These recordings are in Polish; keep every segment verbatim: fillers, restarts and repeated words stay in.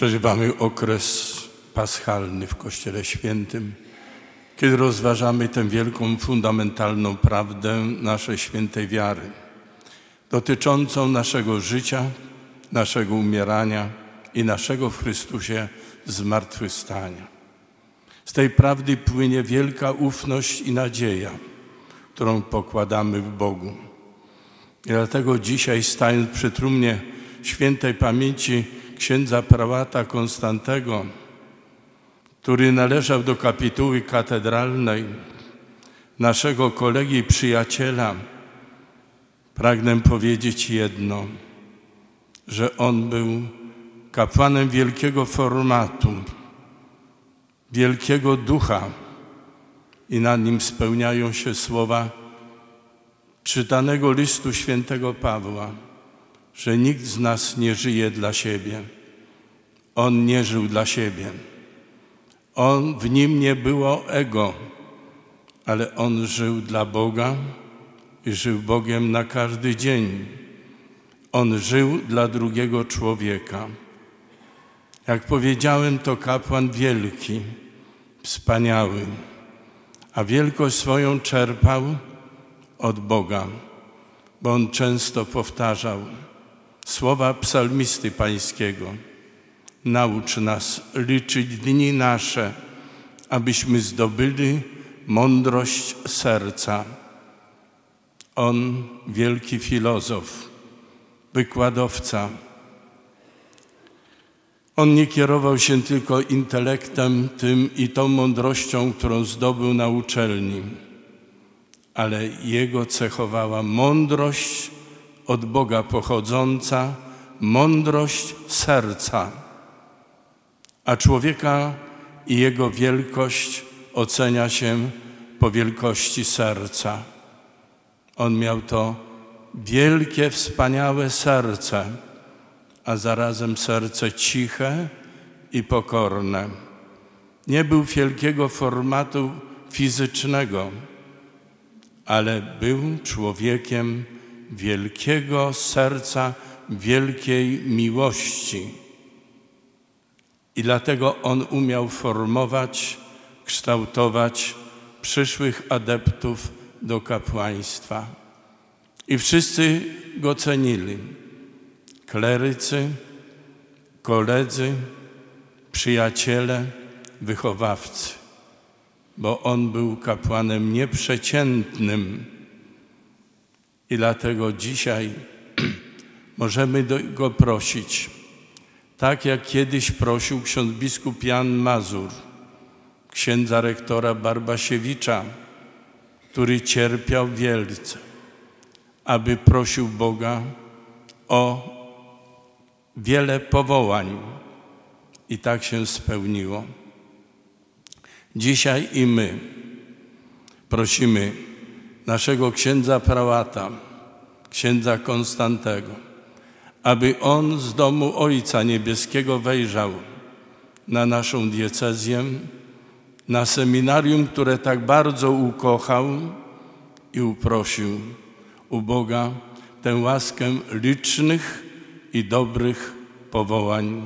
Przeżywamy okres paschalny w Kościele Świętym, kiedy rozważamy tę wielką, fundamentalną prawdę naszej świętej wiary, dotyczącą naszego życia, naszego umierania i naszego w Chrystusie zmartwychwstania. Z tej prawdy płynie wielka ufność i nadzieja, którą pokładamy w Bogu. I dlatego dzisiaj, stając przy trumnie świętej pamięci księdza prałata Konstantego, który należał do kapituły katedralnej, naszego kolegi i przyjaciela, pragnę powiedzieć jedno, że on był kapłanem wielkiego formatu, wielkiego ducha i na nim spełniają się słowa czytanego listu świętego Pawła, że nikt z nas nie żyje dla siebie. On nie żył dla siebie. On, w nim nie było ego, ale on żył dla Boga i żył Bogiem na każdy dzień. On żył dla drugiego człowieka. Jak powiedziałem, to kapłan wielki, wspaniały, a wielkość swoją czerpał od Boga, bo on często powtarzał słowa psalmisty pańskiego: naucz nas liczyć dni nasze, abyśmy zdobyli mądrość serca. On, wielki filozof, wykładowca, on nie kierował się tylko intelektem tym i tą mądrością, którą zdobył na uczelni, ale jego cechowała mądrość od Boga pochodząca, mądrość serca, a człowieka i jego wielkość ocenia się po wielkości serca. On miał to wielkie, wspaniałe serce, a zarazem serce ciche i pokorne. Nie był wielkiego formatu fizycznego, ale był człowiekiem wielkiego serca, wielkiej miłości. I dlatego on umiał formować, kształtować przyszłych adeptów do kapłaństwa. I wszyscy go cenili. Klerycy, koledzy, przyjaciele, wychowawcy, bo on był kapłanem nieprzeciętnym. I dlatego dzisiaj możemy do go prosić, tak jak kiedyś prosił ksiądz biskup Jan Mazur, księdza rektora Barbasiewicza, który cierpiał wielce, aby prosił Boga o wiele powołań. I tak się spełniło. Dzisiaj i my prosimy naszego księdza prałata, księdza Konstantego, aby on z domu Ojca Niebieskiego wejrzał na naszą diecezję, na seminarium, które tak bardzo ukochał i uprosił u Boga tę łaskę licznych i dobrych powołań,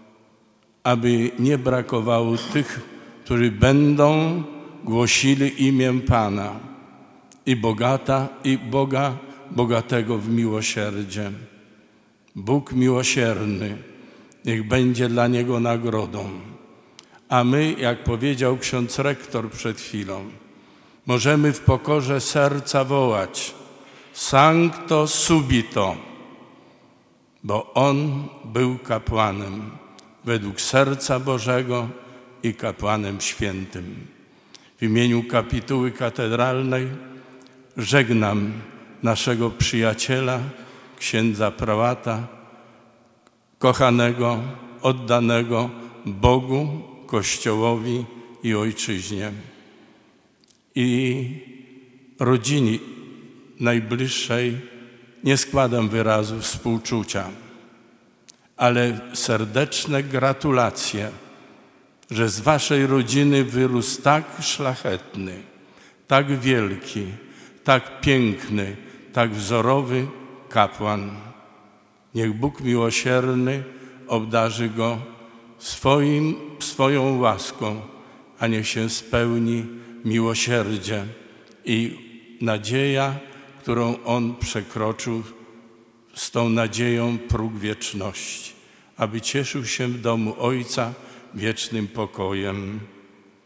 aby nie brakowało tych, którzy będą głosili imię Pana i bogata, i Boga bogatego w miłosierdzie. Bóg miłosierny, niech będzie dla niego nagrodą. A my, jak powiedział ksiądz rektor przed chwilą, możemy w pokorze serca wołać Sancto subito, bo on był kapłanem według serca Bożego i kapłanem świętym. W imieniu kapituły katedralnej żegnam naszego przyjaciela, księdza prałata, kochanego, oddanego Bogu, Kościołowi i Ojczyźnie. I rodzinie najbliższej nie składam wyrazów współczucia, ale serdeczne gratulacje, że z waszej rodziny wyrósł tak szlachetny, tak wielki, tak piękny, tak wzorowy kapłan. Niech Bóg miłosierny obdarzy go swoim, swoją łaską, a niech się spełni miłosierdzie i nadzieja, którą On przekroczył, z tą nadzieją próg wieczności, aby cieszył się w domu Ojca wiecznym pokojem.